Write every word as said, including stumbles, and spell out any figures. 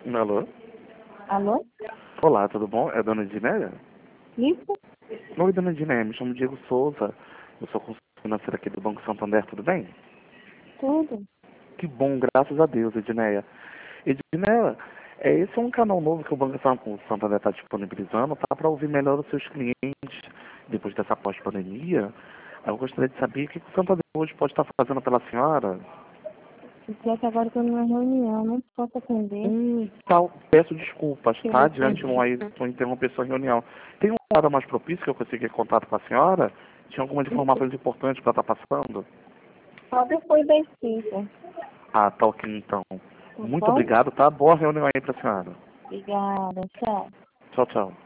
Alô? Alô? Olá, tudo bom? É a dona Dinéia? Isso? Oi, dona Dinéia, me chamo Diego Souza. Eu sou consultor financeiro aqui do Banco Santander, tudo bem? Tudo. Que bom, graças a Deus, Edneia. Edneia, é, esse é um canal novo que o Banco Santander está disponibilizando, tá, para ouvir melhor os seus clientes depois dessa pós-pandemia. Eu gostaria de saber o que o Santander hoje pode estar fazendo pela senhora. Pior que agora estou numa reunião, não posso atender. Hum, tal, peço desculpas, Que tá? eu De antemão aí, vou interromper sua reunião. Tem uma hora mais propícia que eu consiga contato com a senhora? Tinha algumas informações importantes para estar passando? Só depois das cinco, Ah, tá ok então. tá Muito bom? obrigado, tá? Boa reunião aí pra senhora. Obrigada, tchau. Tchau, tchau.